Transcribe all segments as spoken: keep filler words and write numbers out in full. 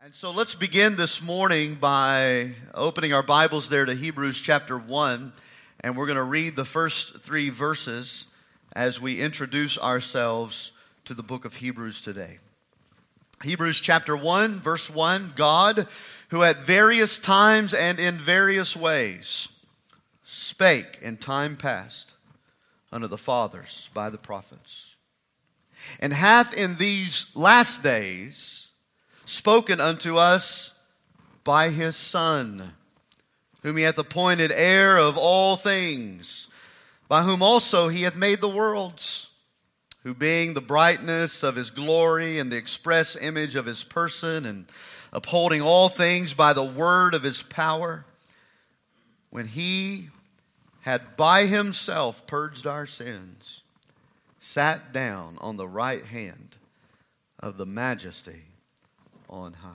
And so let's begin this morning by opening our Bibles there to Hebrews chapter one, and we're going to read the first three verses as we introduce ourselves to the book of Hebrews today. Hebrews chapter one, verse one, God, who at various times and in various ways spake in time past unto the fathers by the prophets, and hath in these last days spoken unto us by his Son, whom he hath appointed heir of all things, by whom also he hath made the worlds, who being the brightness of his glory and the express image of his person, and upholding all things by the word of his power, when he had by himself purged our sins, sat down on the right hand of the majesty on high.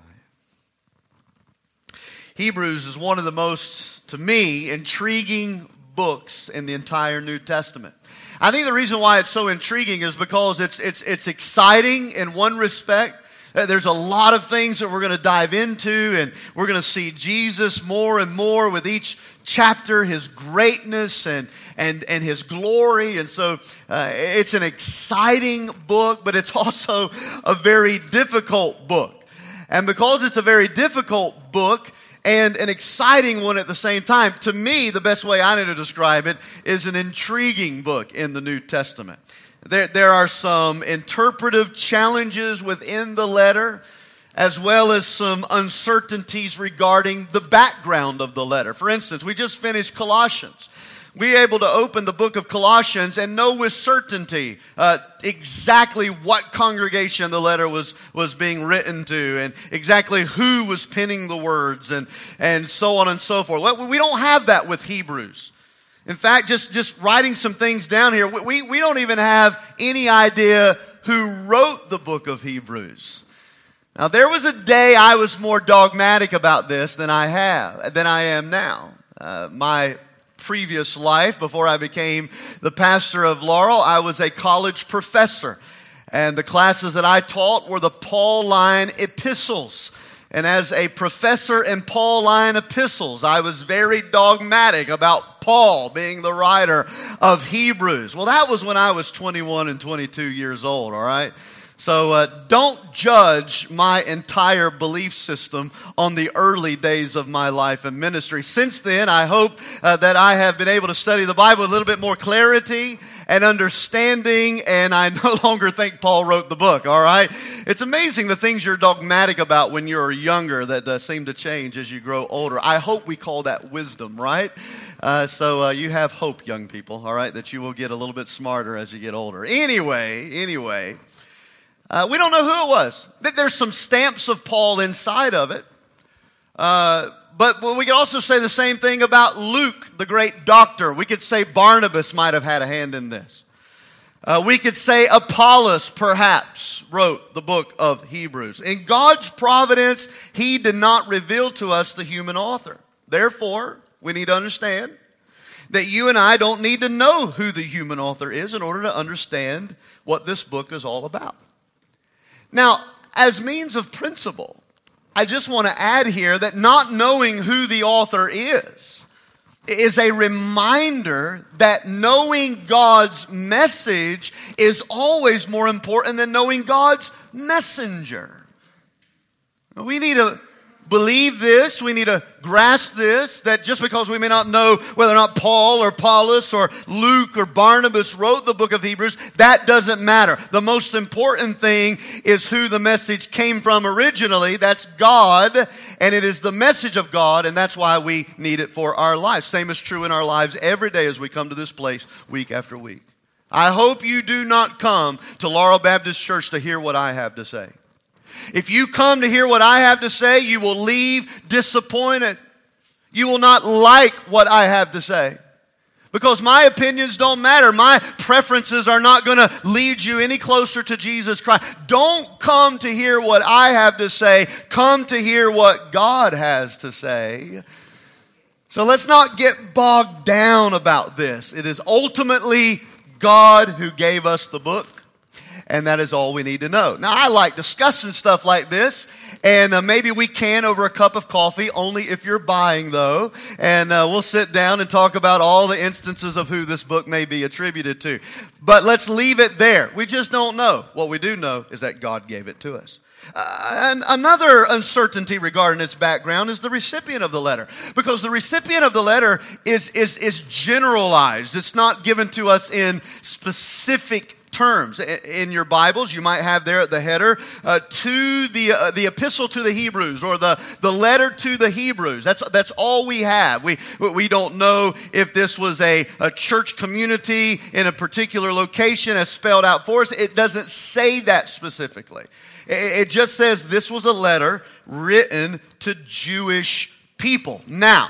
Hebrews is one of the most, to me, intriguing books in the entire New Testament. I think the reason why it's so intriguing is because it's it's it's exciting in one respect. There's a lot of things that we're going to dive into, and we're going to see Jesus more and more with each chapter, his greatness and and and his glory. And so uh, it's an exciting book, but it's also a very difficult book. And because it's a very difficult book and an exciting one at the same time, to me, the best way I know to describe it is an intriguing book in the New Testament. There, there are some interpretive challenges within the letter, as well as some uncertainties regarding the background of the letter. For instance, we just finished Colossians. We're able to open the book of Colossians and know with certainty uh, exactly what congregation the letter was, was being written to, and exactly who was penning the words, and, and so on and so forth. We don't have that with Hebrews. In fact, just, just writing some things down here, we, we don't even have any idea who wrote the book of Hebrews. Now, there was a day I was more dogmatic about this than I have, than I am now. Uh, my previous life, before I became the pastor of Laurel, I was a college professor. And the classes that I taught were the Pauline epistles. And as a professor in Pauline epistles, I was very dogmatic about Paul being the writer of Hebrews. Well, that was when I was twenty-one and twenty-two years old, all right? So uh, don't judge my entire belief system on the early days of my life and ministry. Since then, I hope uh, that I have been able to study the Bible with a little bit more clarity and understanding, and I no longer think Paul wrote the book, all right? It's amazing the things you're dogmatic about when you're younger that uh, seem to change as you grow older. I hope we call that wisdom, right? Uh, so uh, you have hope, young people, all right, that you will get a little bit smarter as you get older. Anyway, anyway... Uh, we don't know who it was. There's some stamps of Paul inside of it. Uh, but we could also say the same thing about Luke, the great doctor. We could say Barnabas might have had a hand in this. Uh, we could say Apollos, perhaps, wrote the book of Hebrews. In God's providence, he did not reveal to us the human author. Therefore, we need to understand that you and I don't need to know who the human author is in order to understand what this book is all about. Now, as means of principle, I just want to add here that not knowing who the author is is a reminder that knowing God's message is always more important than knowing God's messenger. We need to believe this, we need to grasp this, that just because we may not know whether or not Paul or Apollos or Luke or Barnabas wrote the book of Hebrews, that doesn't matter. The most important thing is who the message came from originally. That's God, and it is the message of God, and that's why we need it for our lives. Same is true in our lives every day as we come to this place week after week. I hope you do not come to Laurel Baptist Church to hear what I have to say. If you come to hear what I have to say, you will leave disappointed. You will not like what I have to say. Because my opinions don't matter. My preferences are not going to lead you any closer to Jesus Christ. Don't come to hear what I have to say. Come to hear what God has to say. So let's not get bogged down about this. It is ultimately God who gave us the book. and that is all we need to know. Now, I like discussing stuff like this, and uh, maybe we can over a cup of coffee, only if you're buying, though, and uh, we'll sit down and talk about all the instances of who this book may be attributed to. But let's leave it there. We just don't know. What we do know is that God gave it to us. Uh, and another uncertainty regarding its background is the recipient of the letter. Because the recipient of the letter is, is, is generalized. It's not given to us in specific terms. In your Bibles, you might have there at the header, uh, to the uh, the epistle to the Hebrews, or the, the letter to the Hebrews. That's that's all we have. We we don't know if this was a, a church community in a particular location as spelled out for us. It doesn't say that specifically. It, it just says this was a letter written to Jewish people. Now,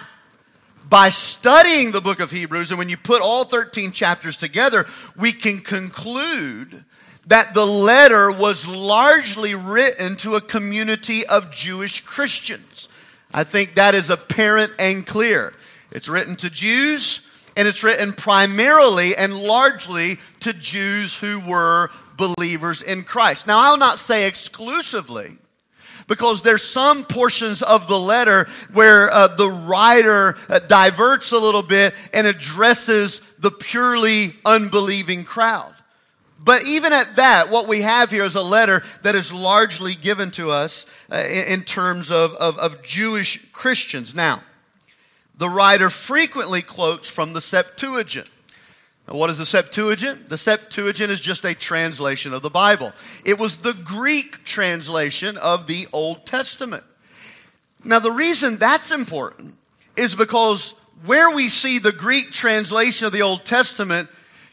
by studying the book of Hebrews, and when you put all thirteen chapters together, we can conclude that the letter was largely written to a community of Jewish Christians. I think that is apparent and clear. It's written to Jews, and it's written primarily and largely to Jews who were believers in Christ. Now, I'll not say exclusively, because there's some portions of the letter where uh, the writer uh, diverts a little bit and addresses the purely unbelieving crowd. But even at that, what we have here is a letter that is largely given to us uh, in, in terms of, of, of Jewish Christians. Now, the writer frequently quotes from the Septuagint. Now, what is the Septuagint? The Septuagint is just a translation of the Bible. It was the Greek translation of the Old Testament. Now, the reason that's important is because where we see the Greek translation of the Old Testament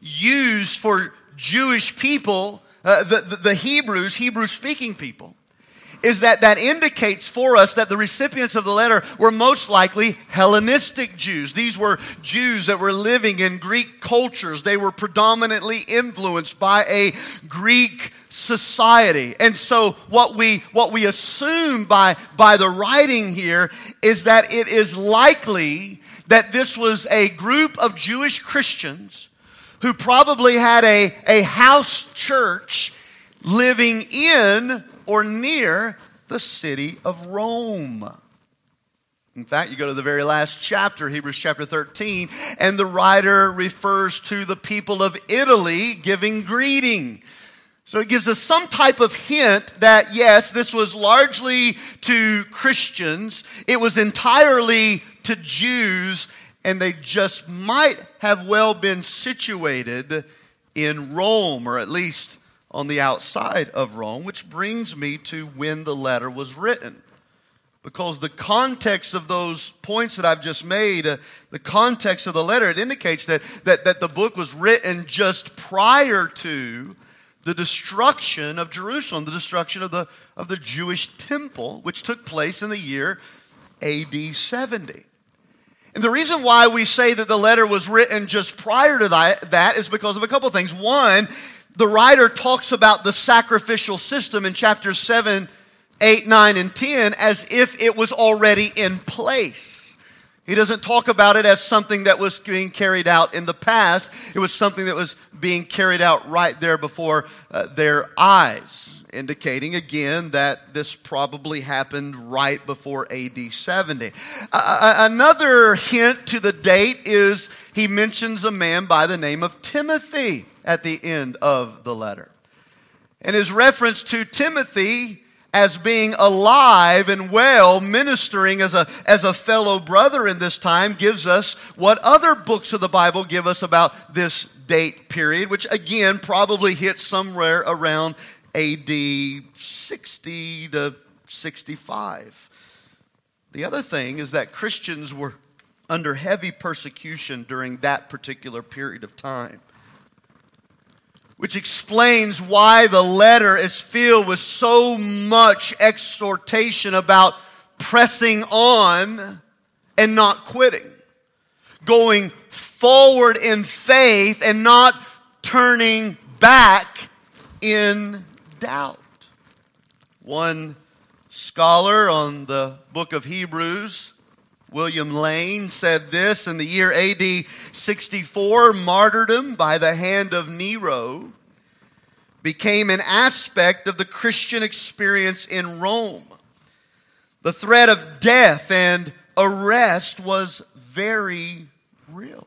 used for Jewish people, uh, the, the, the Hebrews, Hebrew-speaking people, is that that indicates for us that the recipients of the letter were most likely Hellenistic Jews. These were Jews that were living in Greek cultures. They were predominantly influenced by a Greek society. And so what we what we assume by, by the writing here is that it is likely that this was a group of Jewish Christians who probably had a, a house church living in or near the city of Rome. In fact, you go to the very last chapter, Hebrews chapter thirteen, and the writer refers to the people of Italy giving greeting. So it gives us some type of hint that, yes, this was largely to Christians. It was entirely to Jews, and they just might have well been situated in Rome, or at least on the outside of Rome, which brings me to when the letter was written. Because the context of those points that I've just made, uh, the context of the letter, it indicates that, that, that the book was written just prior to the destruction of Jerusalem, the destruction of the, of the Jewish temple, which took place in the year A D seventy. And the reason why we say that the letter was written just prior to that, that is because of a couple of things. One, the writer talks about the sacrificial system in chapters seven, eight, nine, and ten as if it was already in place. He doesn't talk about it as something that was being carried out in the past. It was something that was being carried out right there before uh, their eyes, indicating again that this probably happened right before A D seventy. Uh, another hint to the date is he mentions a man by the name of Timothy at the end of the letter. And his reference to Timothy as being alive and well, ministering as a, as a fellow brother in this time, gives us what other books of the Bible give us about this date period, which again probably hits somewhere around A D sixty to sixty-five. The other thing is that Christians were under heavy persecution during that particular period of time, which explains why the letter is filled with so much exhortation about pressing on and not quitting, going forward in faith and not turning back in doubt. One scholar on the book of Hebrews, William Lane, said this: in the year A D sixty-four, martyrdom by the hand of Nero became an aspect of the Christian experience in Rome. The threat of death and arrest was very real.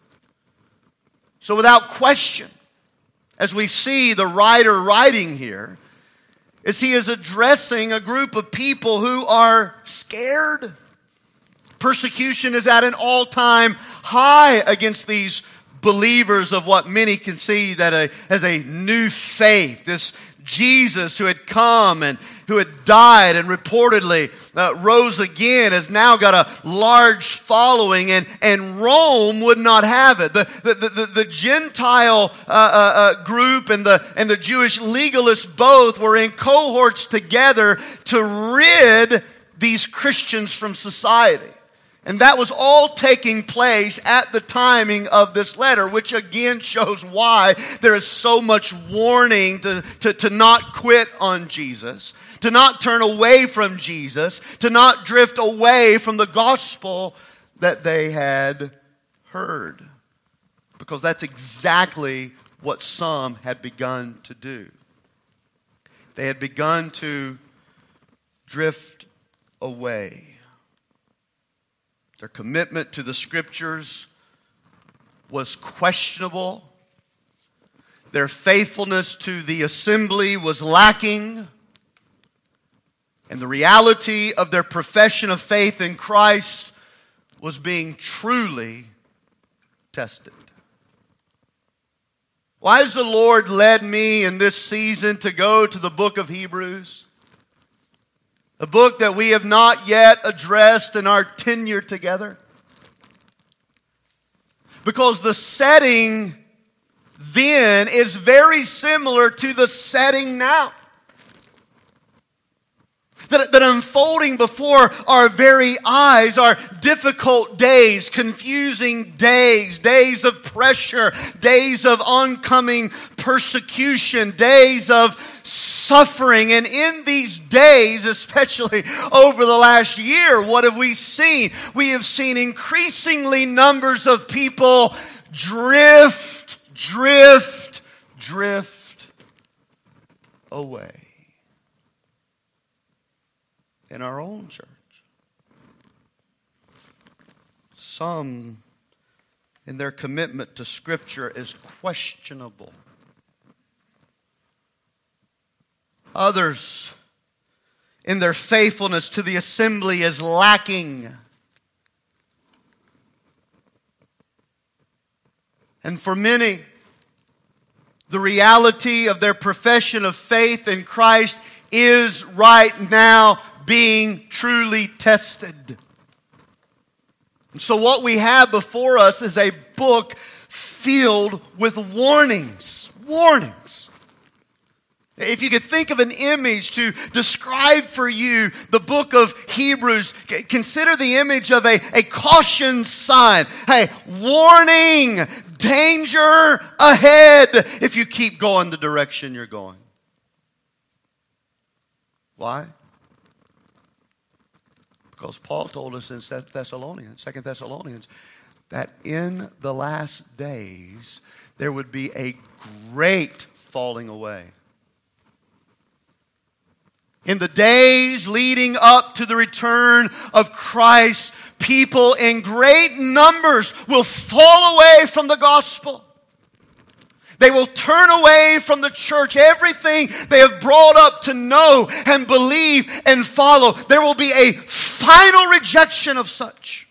So without question, as we see the writer writing here, is he is addressing a group of people who are scared. Persecution is at an all-time high against these believers of what many can see that a, as a new faith. This Jesus who had come and who had died and reportedly uh, rose again has now got a large following, and, and Rome would not have it. The, the, the, the Gentile uh, uh, uh, group and the, and the Jewish legalists both were in cohorts together to rid these Christians from society. And that was all taking place at the timing of this letter, which again shows why there is so much warning to, to, to not quit on Jesus, to not turn away from Jesus, to not drift away from the gospel that they had heard. Because that's exactly what some had begun to do. They had begun to drift away. Their commitment to the Scriptures was questionable. Their faithfulness to the assembly was lacking. And the reality of their profession of faith in Christ was being truly tested. Why has the Lord led me in this season to go to the book of Hebrews? A book that we have not yet addressed in our tenure together. Because the setting then is very similar to the setting now. That, that unfolding before our very eyes are difficult days, confusing days, days of pressure, days of oncoming persecution, days of suffering. And in these days, especially over the last year, what have we seen? We have seen increasingly numbers of people drift, drift, drift away. In our own church. Some, in their commitment to Scripture, is questionable. Others, in their faithfulness to the assembly, is lacking. And for many, the reality of their profession of faith in Christ is right now being truly tested. And so what we have before us is a book filled with warnings. Warnings. If you could think of an image to describe for you the book of Hebrews, consider the image of a, a caution sign. Hey, warning, danger ahead if you keep going the direction you're going. Why? Because Paul told us in Second Thessalonians, Second Thessalonians, that in the last days there would be a great falling away. In the days leading up to the return of Christ, people in great numbers will fall away from the gospel. They will turn away from the church. Everything they have brought up to know and believe and follow. There will be a final rejection of such.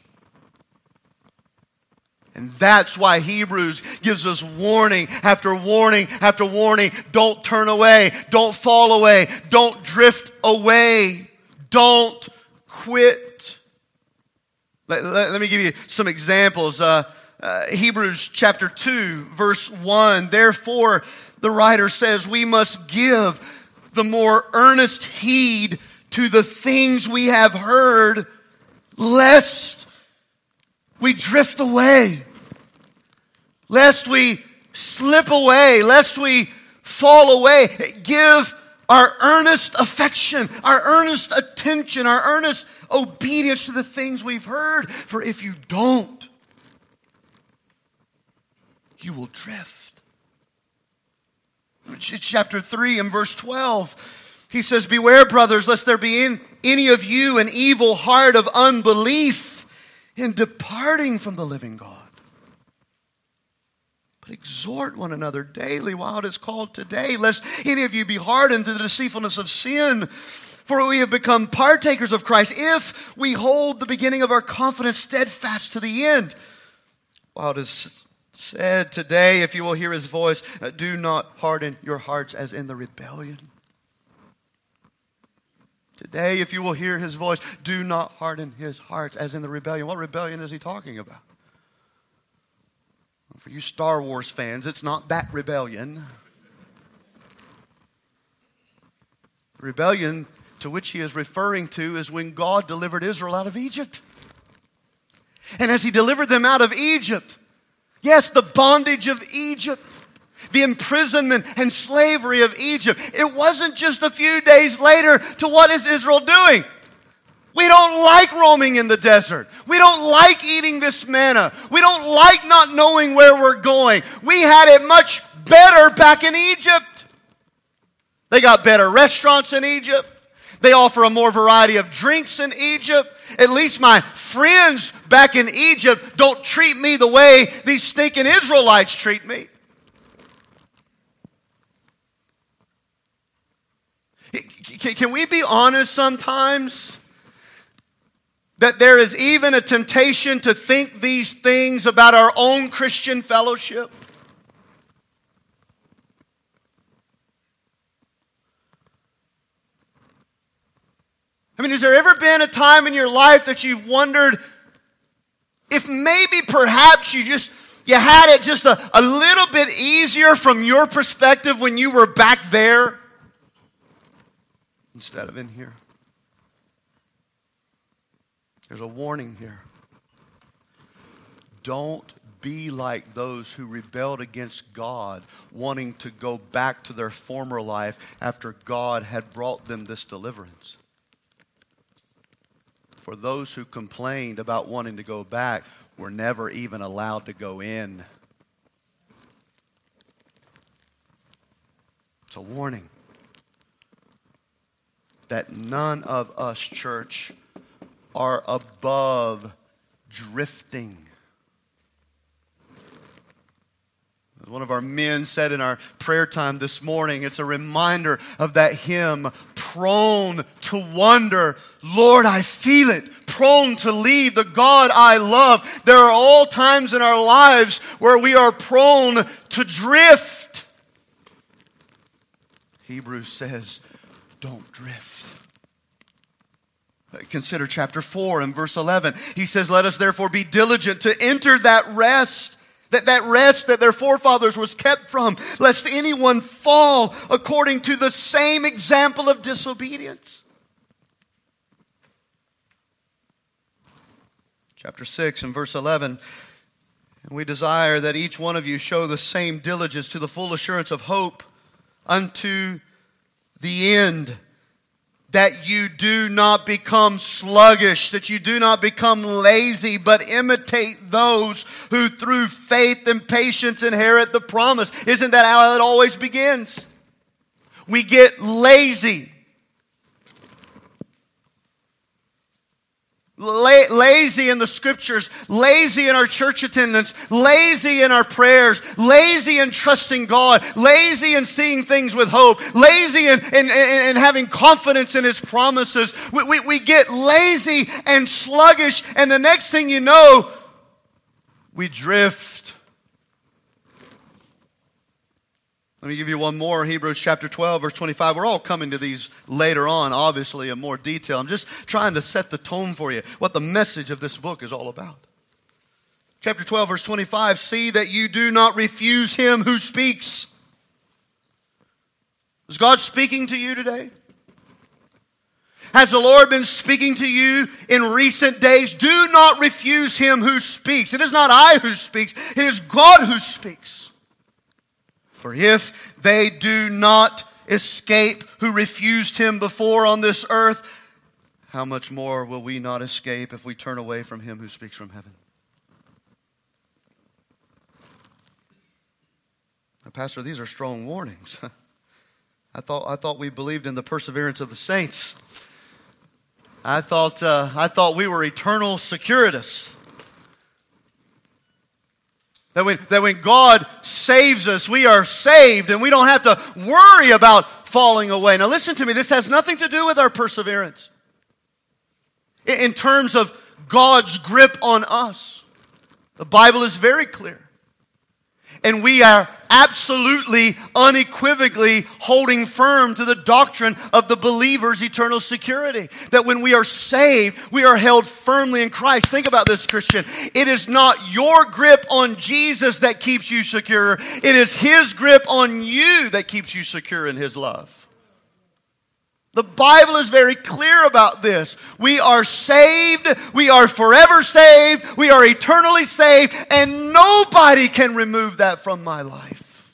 And that's why Hebrews gives us warning after warning after warning. Don't turn away. Don't fall away. Don't drift away. Don't quit. Let, let, let me give you some examples. Uh, Uh, Hebrews chapter two, verse one. Therefore, the writer says, we must give the more earnest heed to the things we have heard, lest we drift away, lest we slip away, lest we fall away. Give our earnest affection, our earnest attention, our earnest obedience to the things we've heard. For if you don't, you will drift. Chapter three and verse twelve, he says, beware, brothers, lest there be in any of you an evil heart of unbelief in departing from the living God. But exhort one another daily while it is called today, lest any of you be hardened to the deceitfulness of sin. For we have become partakers of Christ if we hold the beginning of our confidence steadfast to the end. While it is said today, if you will hear his voice, do not harden your hearts as in the rebellion. Today, if you will hear his voice, do not harden his hearts as in the rebellion. What rebellion is he talking about? Well, for you Star Wars fans, it's not that rebellion. The rebellion to which he is referring to is when God delivered Israel out of Egypt. And as he delivered them out of Egypt, yes, the bondage of Egypt, the imprisonment and slavery of Egypt, it wasn't just a few days later to what is Israel doing? We don't like roaming in the desert. We don't like eating this manna. We don't like not knowing where we're going. We had it much better back in Egypt. They got better restaurants in Egypt. They offer a more variety of drinks in Egypt. At least my friends back in Egypt don't treat me the way these stinking Israelites treat me. Can we be honest sometimes that there is even a temptation to think these things about our own Christian fellowship? I mean, has there ever been a time in your life that you've wondered if maybe perhaps you just, you had it just a, a little bit easier from your perspective when you were back there instead of in here? There's a warning here. Don't be like those who rebelled against God, wanting to go back to their former life after God had brought them this deliverance. For those who complained about wanting to go back were never even allowed to go in. It's a warning that none of us, church, are above drifting. As one of our men said in our prayer time this morning, it's a reminder of that hymn, prone to wander. Lord, I feel it. Prone to leave the God I love. There are all times in our lives where we are prone to drift. Hebrews says, don't drift. Consider chapter four and verse eleven. He says, let us therefore be diligent to enter that rest. That, that rest that their forefathers was kept from, lest anyone fall according to the same example of disobedience. Chapter six and verse eleven. And we desire that each one of you show the same diligence to the full assurance of hope unto the end, that you do not become sluggish, that you do not become lazy, but imitate those who through faith and patience inherit the promise. Isn't that how it always begins? We get lazy. La- lazy in the scriptures, lazy in our church attendance, lazy in our prayers, lazy in trusting God, lazy in seeing things with hope, lazy in, in, in, in having confidence in His promises. We, we, we get lazy and sluggish, and the next thing you know, we drift. Let me give you one more, Hebrews chapter twelve, verse twenty-five. We're all coming to these later on, obviously, in more detail. I'm just trying to set the tone for you, what the message of this book is all about. Chapter twelve, verse twenty-five, see that you do not refuse Him who speaks. Is God speaking to you today? Has the Lord been speaking to you in recent days? Do not refuse Him who speaks. It is not I who speaks, it is God who speaks. For if they do not escape who refused Him before on this earth, how much more will we not escape if we turn away from Him who speaks from heaven? Now, Pastor, these are strong warnings. I thought, I thought we believed in the perseverance of the saints. I thought, uh, I thought we were eternal securitists. That when, that when God saves us, we are saved and we don't have to worry about falling away. Now listen to me, this has nothing to do with our perseverance. In, in terms of God's grip on us, the Bible is very clear. And we are absolutely, unequivocally holding firm to the doctrine of the believer's eternal security. That when we are saved, we are held firmly in Christ. Think about this, Christian. It is not your grip on Jesus that keeps you secure. It is His grip on you that keeps you secure in His love. The Bible is very clear about this. We are saved, we are forever saved, we are eternally saved, and nobody can remove that from my life.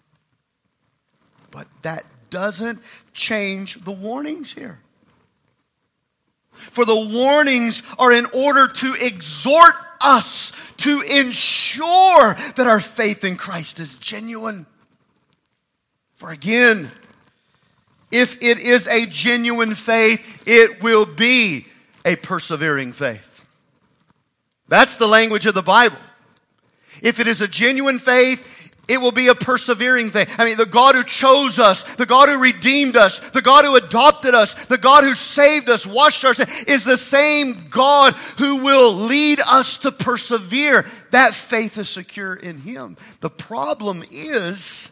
But that doesn't change the warnings here. For the warnings are in order to exhort us to ensure that our faith in Christ is genuine. For again, if it is a genuine faith, it will be a persevering faith. That's the language of the Bible. If it is a genuine faith, it will be a persevering faith. I mean, the God who chose us, the God who redeemed us, the God who adopted us, the God who saved us, washed our sins, is the same God who will lead us to persevere. That faith is secure in Him. The problem is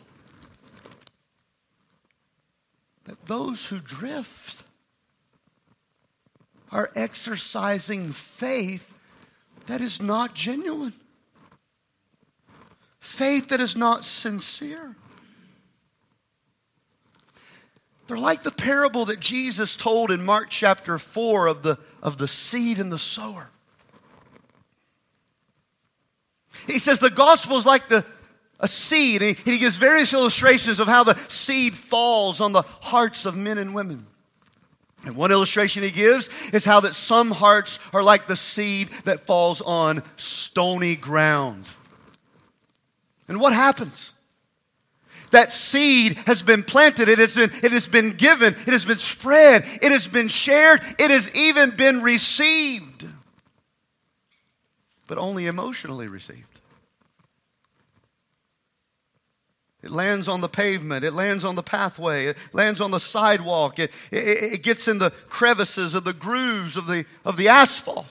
that those who drift are exercising faith that is not genuine. Faith that is not sincere. They're like the parable that Jesus told in Mark chapter four of the, of the seed and the sower. He says the gospel is like the a seed. And he gives various illustrations of how the seed falls on the hearts of men and women. And one illustration he gives is how that some hearts are like the seed that falls on stony ground. And what happens? That seed has been planted. It has been, it has been given. It has been spread. It has been shared. It has even been received. But only emotionally received. It lands on the pavement. It lands on the pathway. It lands on the sidewalk. It, it, it gets in the crevices of the grooves of the, of the asphalt.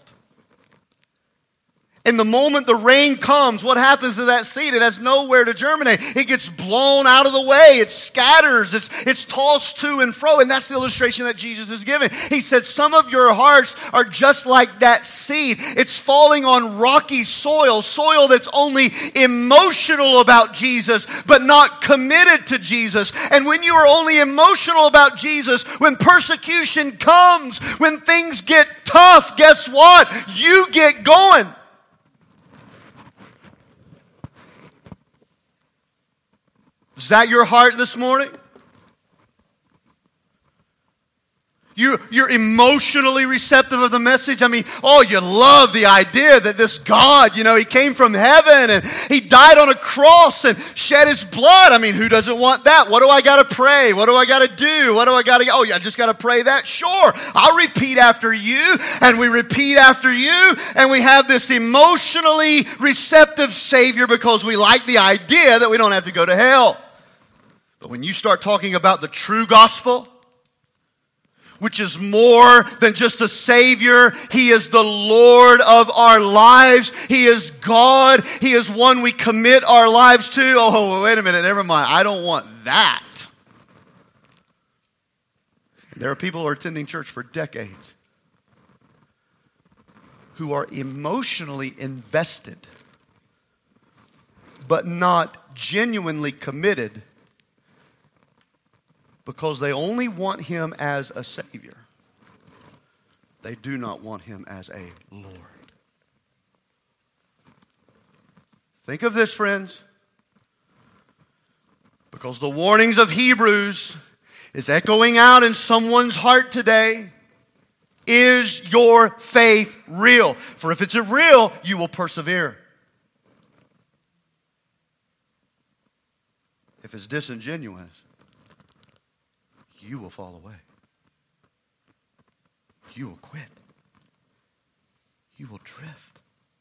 And the moment the rain comes, what happens to that seed? It has nowhere to germinate. It gets blown out of the way. It scatters. It's, it's tossed to and fro. And that's the illustration that Jesus is giving. He said, some of your hearts are just like that seed. It's falling on rocky soil, soil that's only emotional about Jesus, but not committed to Jesus. And when you are only emotional about Jesus, when persecution comes, when things get tough, guess what? You get going. Is that your heart this morning? You, you're emotionally receptive of the message. I mean, oh, you love the idea that this God, you know, He came from heaven and He died on a cross and shed His blood. I mean, who doesn't want that? What do I got to pray? What do I got to do? What do I got to, oh, yeah, I just got to pray that? Sure, I'll repeat after you, and we repeat after you, and we have this emotionally receptive Savior because we like the idea that we don't have to go to hell. But when you start talking about the true gospel, which is more than just a Savior, He is the Lord of our lives. He is God. He is one we commit our lives to. Oh, wait a minute, never mind. I don't want that. There are people who are attending church for decades who are emotionally invested, but not genuinely committed, because they only want Him as a Savior. They do not want Him as a Lord. Think of this, friends. Because the warnings of Hebrews is echoing out in someone's heart today. Is your faith real? For if it's real, you will persevere. If it's disingenuous, you will fall away. You will quit. You will drift.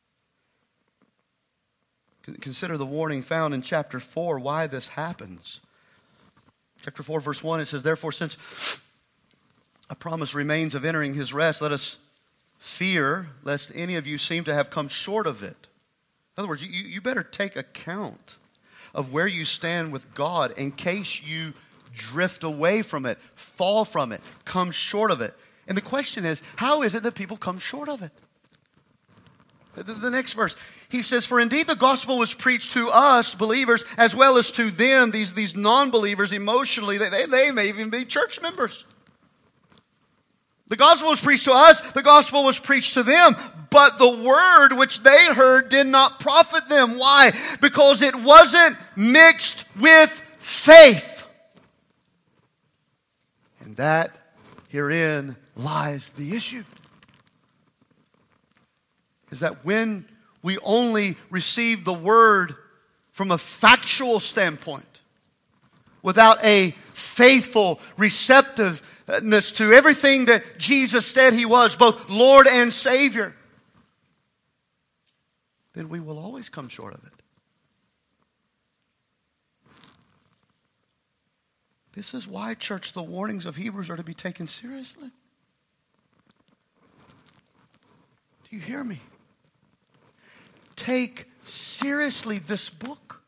Consider the warning found in chapter four, why this happens. Chapter four, verse one, it says, therefore, since a promise remains of entering his rest, let us fear lest any of you seem to have come short of it. In other words, you, you better take account of where you stand with God in case you drift away from it, fall from it, come short of it. And the question is, how is it that people come short of it? The, the next verse, he says, for indeed the gospel was preached to us, believers, as well as to them, these, these non-believers emotionally. They, they, they may even be church members. The gospel was preached to us, the gospel was preached to them, but the word which they heard did not profit them. Why? Because it wasn't mixed with faith. And that herein lies the issue. Is that when we only receive the word from a factual standpoint, without a faithful receptiveness to everything that Jesus said he was, both Lord and Savior, then we will always come short of it. This is why, church, the warnings of Hebrews are to be taken seriously. Do you hear me? Take seriously this book,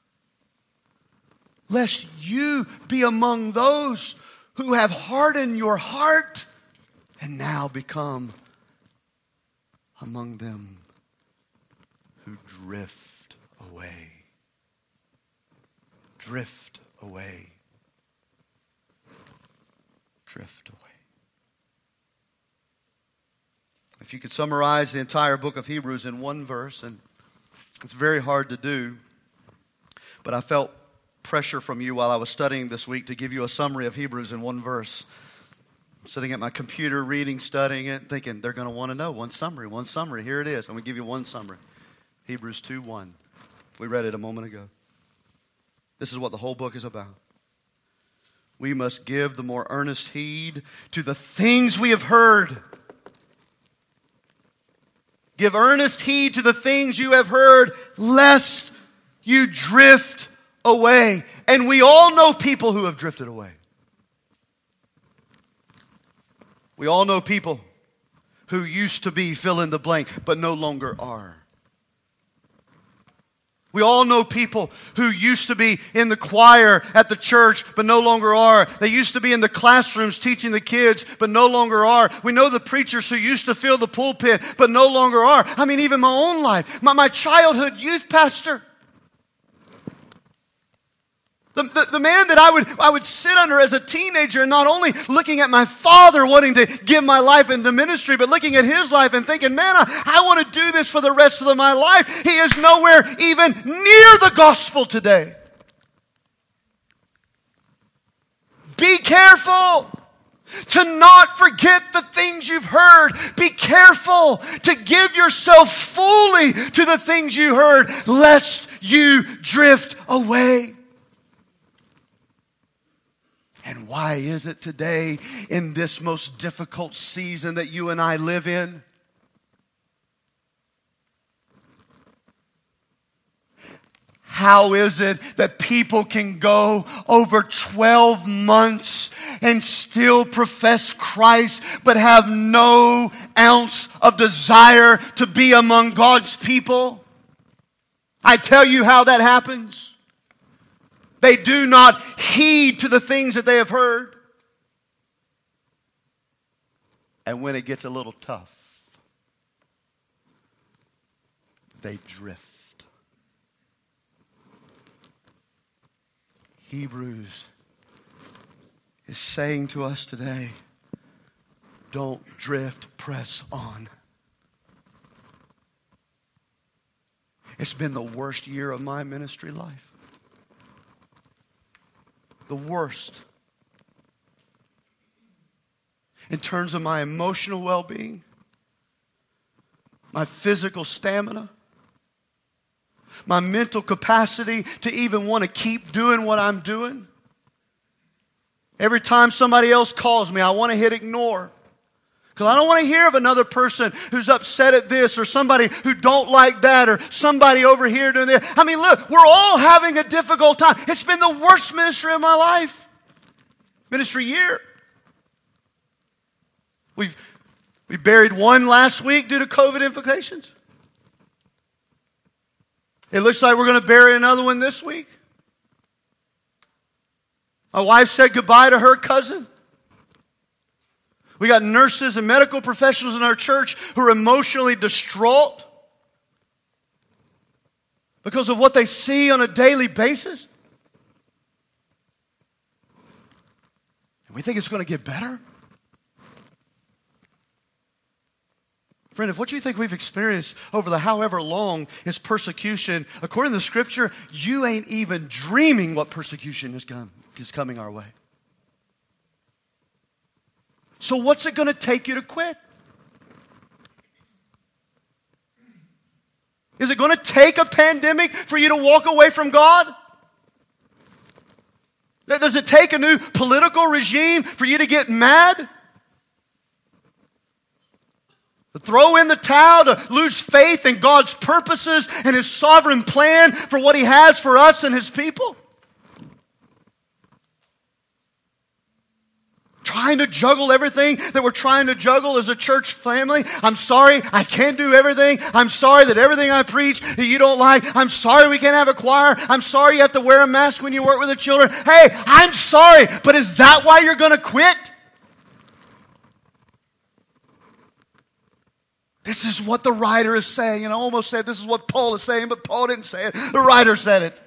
lest you be among those who have hardened your heart and now become among them who drift away. Drift away. Drift away. If you could summarize the entire book of Hebrews in one verse, and it's very hard to do, but I felt pressure from you while I was studying this week to give you a summary of Hebrews in one verse. I'm sitting at my computer, reading, studying it, thinking they're going to want to know one summary, one summary. Here it is. I'm going to give you one summary. Hebrews two one. We read it a moment ago. This is what the whole book is about. We must give the more earnest heed to the things we have heard. Give earnest heed to the things you have heard, lest you drift away. And we all know people who have drifted away. We all know people who used to be fill in the blank, but no longer are. We all know people who used to be in the choir at the church, but no longer are. They used to be in the classrooms teaching the kids, but no longer are. We know the preachers who used to fill the pulpit, but no longer are. I mean, even my own life. My, my childhood youth pastor. The, the, the man that I would, I would sit under as a teenager, and not only looking at my father wanting to give my life into ministry, but looking at his life and thinking, man, I, I want to do this for the rest of my life. He is nowhere even near the gospel today. Be careful to not forget the things you've heard. Be careful to give yourself fully to the things you heard, lest you drift away. And why is it today, in this most difficult season that you and I live in, how is it that people can go over twelve months and still profess Christ, but have no ounce of desire to be among God's people? I tell you how that happens. They do not heed to the things that they have heard. And when it gets a little tough, they drift. Hebrews is saying to us today, don't drift, press on. It's been the worst year of my ministry life. The worst. In terms of my emotional well-being, my physical stamina, my mental capacity to even want to keep doing what I'm doing. Every time somebody else calls me, I want to hit ignore. Because I don't want to hear of another person who's upset at this, or somebody who don't like that, or somebody over here doing this. I mean, look, we're all having a difficult time. It's been the worst ministry of my life. Ministry year. We've we buried one last week due to COVID implications. It looks like we're going to bury another one this week. My wife said goodbye to her cousin. We got nurses and medical professionals in our church who are emotionally distraught because of what they see on a daily basis. And we think it's going to get better. Friend, if what you think we've experienced over the however long is persecution, according to the Scripture, you ain't even dreaming what persecution is, come, is coming our way. So what's it going to take you to quit? Is it going to take a pandemic for you to walk away from God? Does it take a new political regime for you to get mad? To throw in the towel, to lose faith in God's purposes and His sovereign plan for what He has for us and His people? Trying to juggle everything that we're trying to juggle as a church family. I'm sorry, I can't do everything. I'm sorry that everything I preach that you don't like. I'm sorry we can't have a choir. I'm sorry you have to wear a mask when you work with the children. Hey, I'm sorry, but is that why you're going to quit? This is what the writer is saying. And I almost said this is what Paul is saying, but Paul didn't say it. The writer said it.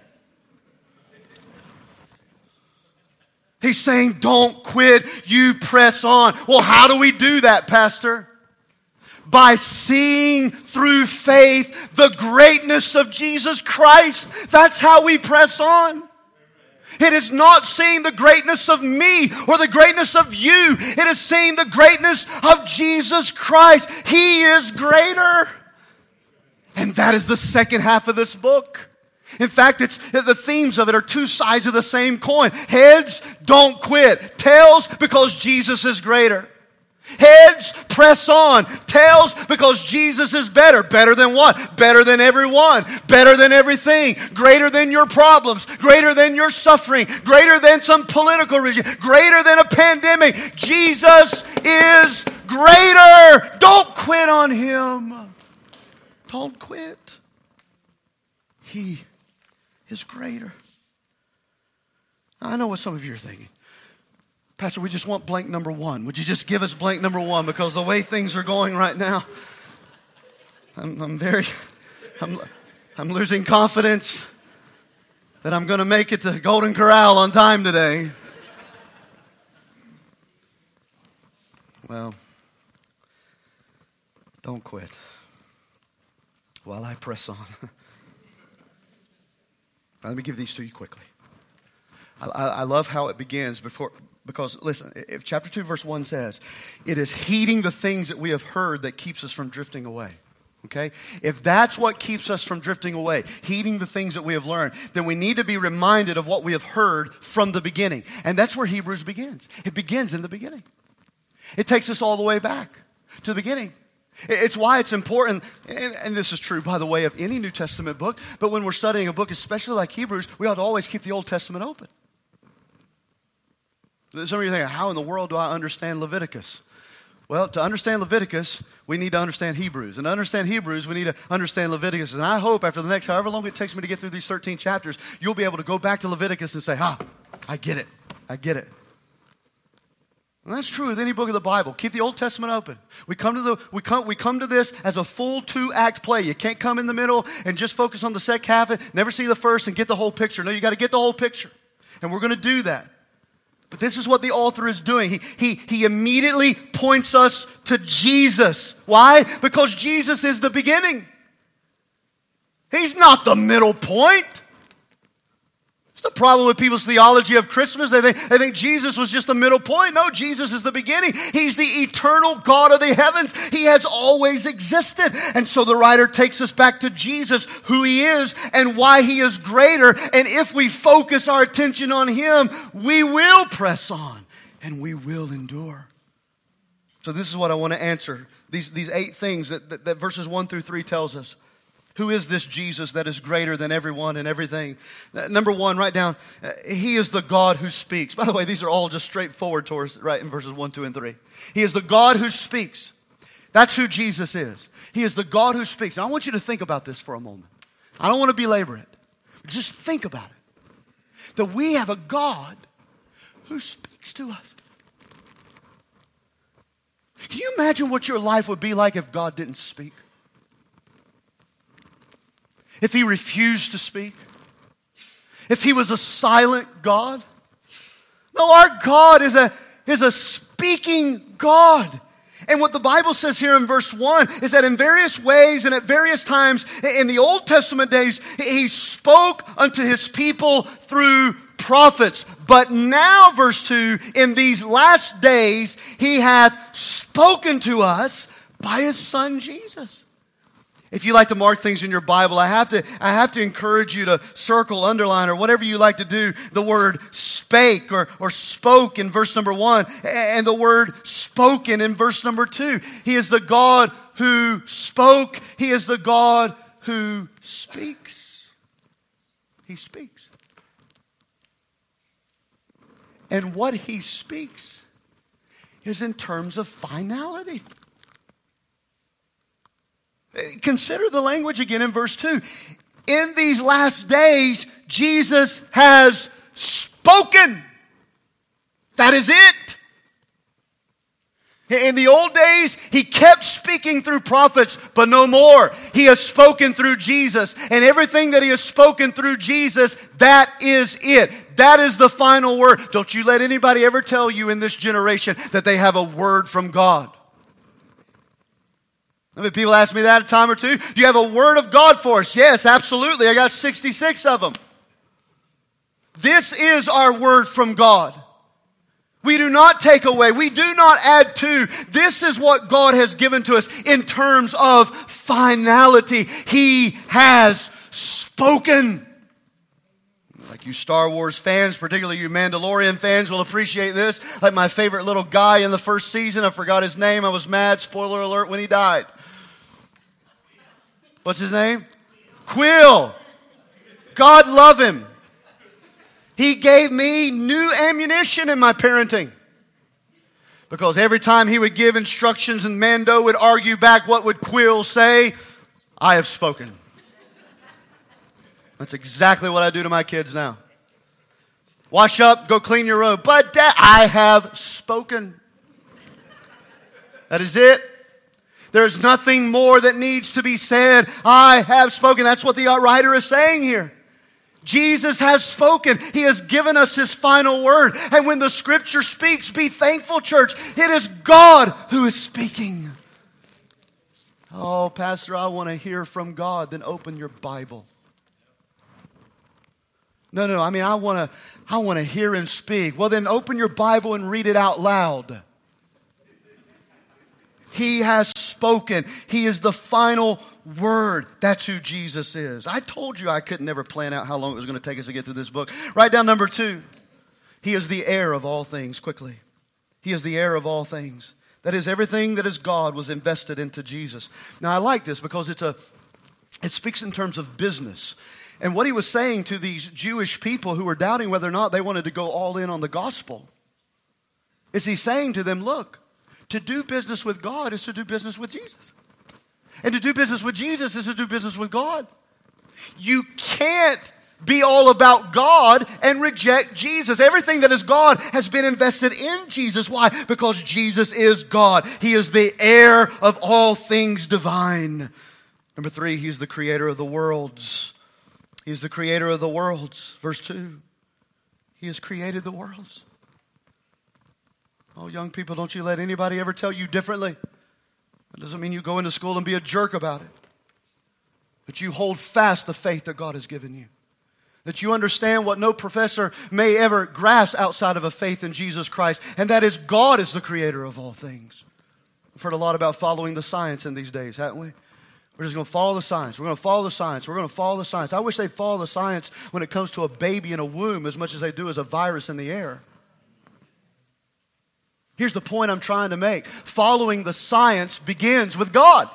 He's saying, don't quit, you press on. Well, how do we do that, Pastor? By seeing through faith the greatness of Jesus Christ. That's how we press on. It is not seeing the greatness of me or the greatness of you. It is seeing the greatness of Jesus Christ. He is greater. And that is the second half of this book. In fact, it's the themes of it are two sides of the same coin. Heads, don't quit. Tails, because Jesus is greater. Heads, press on. Tails, because Jesus is better. Better than what? Better than everyone. Better than everything. Greater than your problems. Greater than your suffering. Greater than some political regime. Greater than a pandemic. Jesus is greater. Don't quit on Him. Don't quit. He is greater. I know what some of you are thinking. Pastor, we just want blank number one. Would you just give us blank number one? Because the way things are going right now, I'm, I'm very, I'm, I'm losing confidence that I'm going to make it to Golden Corral on time today. Well, don't quit while I press on. Let me give these to you quickly. I, I, I love how it begins before, because listen, if chapter two verse one says, it is heeding the things that we have heard that keeps us from drifting away. Okay? If that's what keeps us from drifting away, heeding the things that we have learned, then we need to be reminded of what we have heard from the beginning. And that's where Hebrews begins. It begins in the beginning. It takes us all the way back to the beginning. It's why it's important, and this is true, by the way, of any New Testament book, but when we're studying a book, especially like Hebrews, we ought to always keep the Old Testament open. Some of you think, how in the world do I understand Leviticus? Well, to understand Leviticus, we need to understand Hebrews. And to understand Hebrews, we need to understand Leviticus. And I hope after the next, however long it takes me to get through these thirteen chapters, you'll be able to go back to Leviticus and say, ah, I get it. I get it. And that's true with any book of the Bible. Keep the Old Testament open. We come to the we come we come to this as a full two-act play. You can't come in the middle and just focus on the second half, never see the first and get the whole picture. No, you got to get the whole picture. And we're going to do that. But this is what the author is doing. He, he, he immediately points us to Jesus. Why? Because Jesus is the beginning. He's not the middle point. It's the problem with people's theology of Christmas. They think, they think Jesus was just the middle point. No, Jesus is the beginning. He's the eternal God of the heavens. He has always existed. And so the writer takes us back to Jesus, who He is and why He is greater. And if we focus our attention on Him, we will press on. and we will endure. So this is what I want to answer. These, these eight things that, that, that verses one through three tells us. Who is this Jesus that is greater than everyone and everything? Number one, write down, uh, He is the God who speaks. By the way, these are all just straightforward to us, right, in verses one, two, and three. He is the God who speaks. That's who Jesus is. He is the God who speaks. Now, I want you to think about this for a moment. I don't want to belabor it. Just think about it. That we have a God who speaks to us. Can you imagine what your life would be like if God didn't speak? If He refused to speak? If He was a silent God? No, our God is a, is a speaking God. And what the Bible says here in verse one is that in various ways and at various times in the Old Testament days, He spoke unto His people through prophets. But now, verse two, in these last days, He hath spoken to us by His Son Jesus. If you like to mark things in your Bible, I have to, I have to encourage you to circle, underline, or whatever you like to do, the word spake or, or spoke in verse number one, and the word spoken in verse number two. He is the God who spoke. He is the God who speaks. He speaks. And what He speaks is in terms of finality. Consider the language again in verse two. In these last days, Jesus has spoken. That is it. In the old days, He kept speaking through prophets, but no more. He has spoken through Jesus. And everything that He has spoken through Jesus, that is it. That is the final word. Don't you let anybody ever tell you in this generation that they have a word from God. I mean, people ask me that a time or two. Do you have a word of God for us? Yes, absolutely. I got sixty-six of them. This is our word from God. We do not take away. We do not add to. This is what God has given to us in terms of finality. He has spoken. Like you Star Wars fans, particularly you Mandalorian fans, will appreciate this. Like my favorite little guy in the first season, I forgot his name. I was mad, spoiler alert, when he died. What's his name? Quill. God love him. He gave me new ammunition in my parenting. Because every time he would give instructions and Mando would argue back, what would Quill say? I have spoken. That's exactly what I do to my kids now. Wash up, go clean your room. But Dad, I have spoken. That is it. There's nothing more that needs to be said. I have spoken. That's what the writer is saying here. Jesus has spoken. He has given us His final word. And when the Scripture speaks, be thankful, church. It is God who is speaking. Oh, Pastor, I want to hear from God. Then open your Bible. No, no, I mean, I want to I want to hear Him speak. Well, then open your Bible and read it out loud. He has spoken. He is the final word. That's who Jesus is. I told you I could never plan out how long it was going to take us to get through this book. Write down number two. He is the heir of all things. Quickly. He is the heir of all things. That is, everything that is God was invested into Jesus. Now, I like this because it's a, it speaks in terms of business. And what He was saying to these Jewish people who were doubting whether or not they wanted to go all in on the gospel is He's saying to them, look, to do business with God is to do business with Jesus. And to do business with Jesus is to do business with God. You can't be all about God and reject Jesus. Everything that is God has been invested in Jesus. Why? Because Jesus is God. He is the heir of all things divine. Number three, He is the creator of the worlds. He is the creator of the worlds. Verse two, He has created the worlds. Oh, young people, don't you let anybody ever tell you differently. That doesn't mean you go into school and be a jerk about it. But you hold fast the faith that God has given you. That you understand what no professor may ever grasp outside of a faith in Jesus Christ. And that is God is the creator of all things. We've heard a lot about following the science in these days, haven't we? We're just going to follow the science. We're going to follow the science. We're going to follow the science. I wish they'd follow the science when it comes to a baby in a womb as much as they do as a virus in the air. Here's the point I'm trying to make. Following the science begins with God.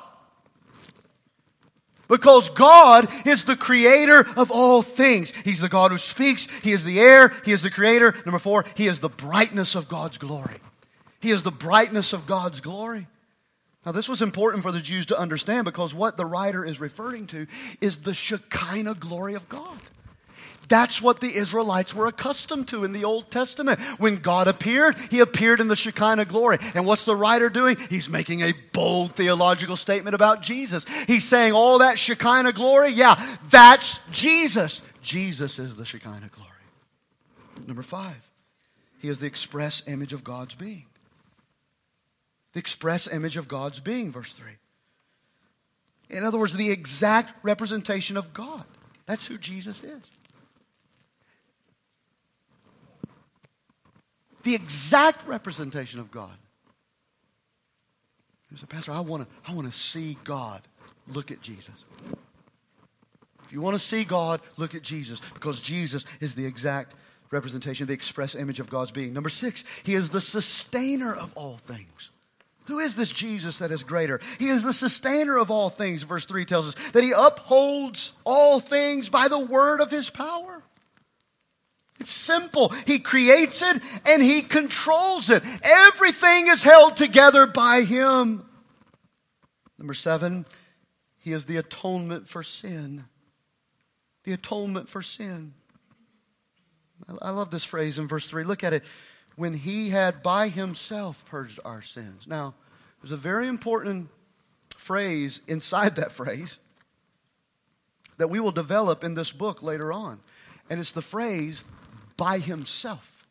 Because God is the creator of all things. He's the God who speaks. He is the air. He is the creator. Number four, He is the brightness of God's glory. He is the brightness of God's glory. Now, this was important for the Jews to understand because what the writer is referring to is the Shekinah glory of God. That's what the Israelites were accustomed to in the Old Testament. When God appeared, He appeared in the Shekinah glory. And what's the writer doing? He's making a bold theological statement about Jesus. He's saying all that Shekinah glory, yeah, that's Jesus. Jesus is the Shekinah glory. Number five, He is the express image of God's being. The express image of God's being, verse three. In other words, the exact representation of God. That's who Jesus is. The exact representation of God. You say, Pastor, I want to I want to see God. Look at Jesus. If you want to see God, look at Jesus. Because Jesus is the exact representation, the express image of God's being. Number six, He is the sustainer of all things. Who is this Jesus that is greater? He is the sustainer of all things. Verse three tells us that He upholds all things by the word of His power. It's simple. He creates it and He controls it. Everything is held together by Him. Number seven, He is the atonement for sin. The atonement for sin. I love this phrase in verse three. Look at it. When He had by Himself purged our sins. Now, there's a very important phrase inside that phrase that we will develop in this book later on. And it's the phrase, by Himself.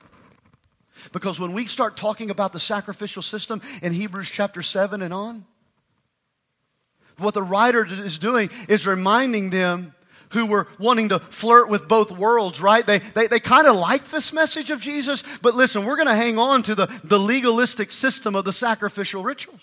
Because when we start talking about the sacrificial system in Hebrews chapter seven and on, what the writer is doing is reminding them who were wanting to flirt with both worlds, right? They, they, they kind of like this message of Jesus, but listen, we're going to hang on to the, the legalistic system of the sacrificial rituals.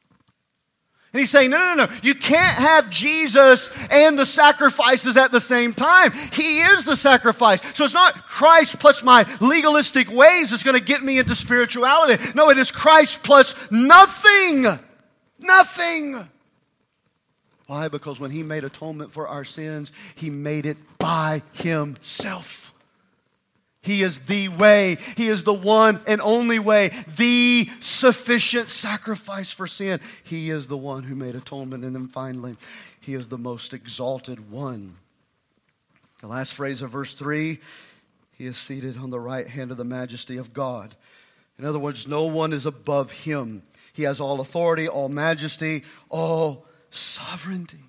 And he's saying, no, no, no, no. You can't have Jesus and the sacrifices at the same time. He is the sacrifice. So it's not Christ plus my legalistic ways that's going to get me into spirituality. No, it is Christ plus nothing. Nothing. Why? Because when He made atonement for our sins, He made it by Himself. He is the way. He is the one and only way. The sufficient sacrifice for sin. He is the one who made atonement. And then finally, He is the most exalted one. The last phrase of verse three, He is seated on the right hand of the majesty of God. In other words, no one is above Him. He has all authority, all majesty, all sovereignty.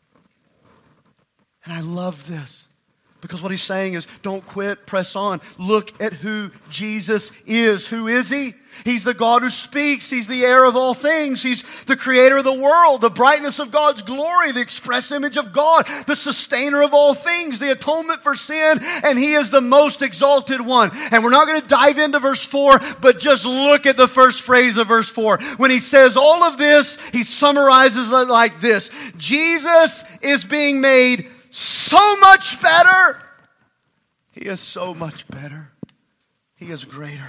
And I love this. Because what He's saying is, don't quit, press on. Look at who Jesus is. Who is He? He's the God who speaks. He's the heir of all things. He's the creator of the world, the brightness of God's glory, the express image of God, the sustainer of all things, the atonement for sin, and He is the most exalted one. And we're not going to dive into verse four, but just look at the first phrase of verse four. When He says all of this, He summarizes it like this. Jesus is being made so much better. He is so much better. He is greater.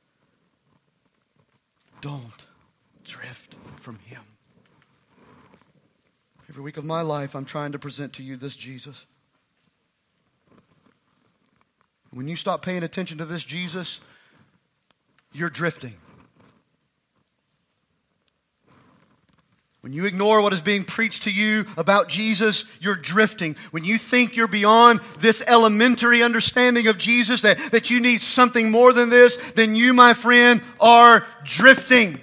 Don't drift from Him. Every week of my life, I'm trying to present to you this Jesus. When you stop paying attention to this Jesus, you're drifting. When you ignore what is being preached to you about Jesus, you're drifting. When you think you're beyond this elementary understanding of Jesus, that, that you need something more than this, then you, my friend, are drifting.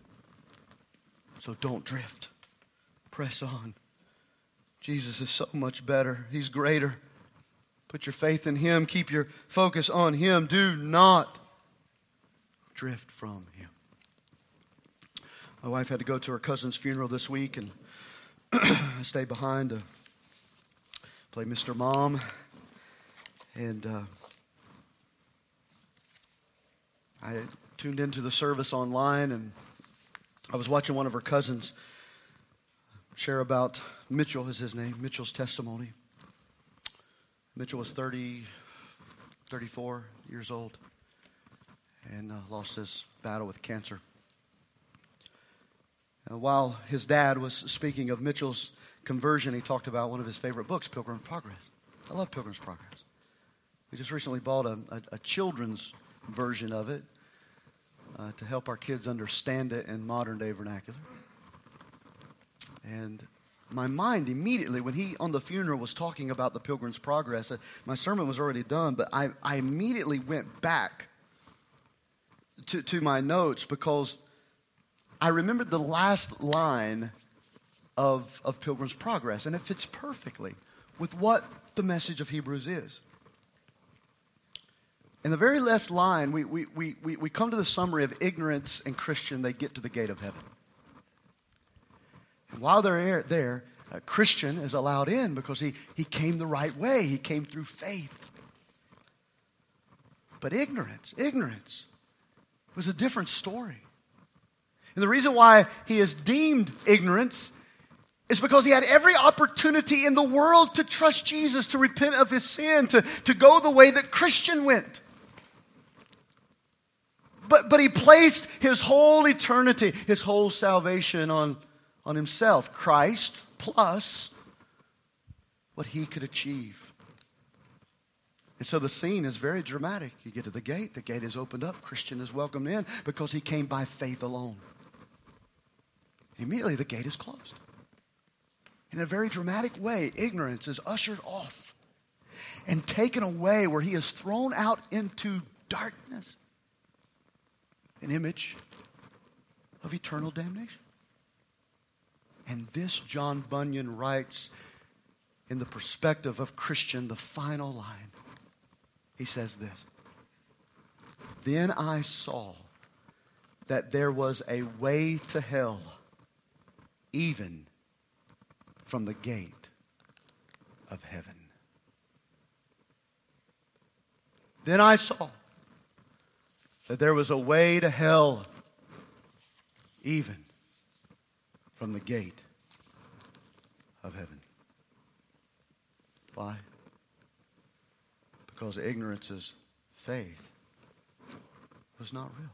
So don't drift. Press on. Jesus is so much better. He's greater. Put your faith in Him. Keep your focus on Him. Do not drift from Him. My wife had to go to her cousin's funeral this week, and I stayed behind to play Mister Mom. And uh, I tuned into the service online, and I was watching one of her cousins share about Mitchell is his name, Mitchell's testimony. Mitchell was thirty, thirty-four years old. and uh, lost his battle with cancer. And while his dad was speaking of Mitchell's conversion, he talked about one of his favorite books, Pilgrim's Progress. I love Pilgrim's Progress. We just recently bought a, a, a children's version of it uh, to help our kids understand it in modern day vernacular. And my mind immediately, when he on the funeral was talking about the Pilgrim's Progress, uh, my sermon was already done, but I, I immediately went back to, to my notes because I remembered the last line of, of Pilgrim's Progress, and it fits perfectly with what the message of Hebrews is. In the very last line, we, we, we, we, we come to the summary of ignorance and Christian, they get to the gate of heaven. And while they're there, a Christian is allowed in because he, he came the right way. He came through faith. But ignorance, ignorance was a different story. And the reason why he is deemed ignorance is because he had every opportunity in the world to trust Jesus, to repent of his sin, to, to go the way that Christian went. But, but he placed his whole eternity, his whole salvation on on himself, Christ plus what he could achieve. And so the scene is very dramatic. You get to the gate, the gate is opened up, Christian is welcomed in because he came by faith alone. Immediately the gate is closed. In a very dramatic way, ignorance is ushered off and taken away where he is thrown out into darkness. An image of eternal damnation. And this, John Bunyan writes in the perspective of Christian, the final line. He says this: "Then I saw that there was a way to hell, even from the gate of heaven." Then I saw that there was a way to hell, even from the gate of heaven. Why? Because ignorance's faith was not real.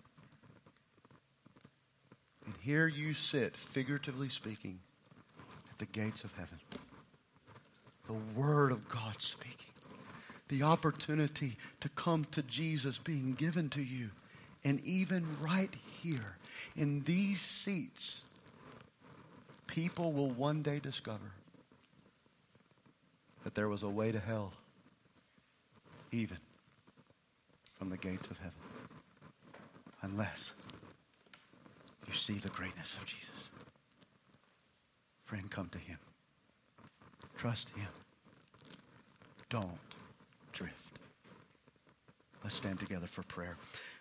And here you sit, figuratively speaking, at the gates of heaven. The Word of God speaking. The opportunity to come to Jesus being given to you. And even right here, in these seats, people will one day discover that there was a way to hell, even from the gates of heaven. Unless you see the greatness of Jesus. Friend, come to him. Trust him. Don't drift. Let's stand together for prayer.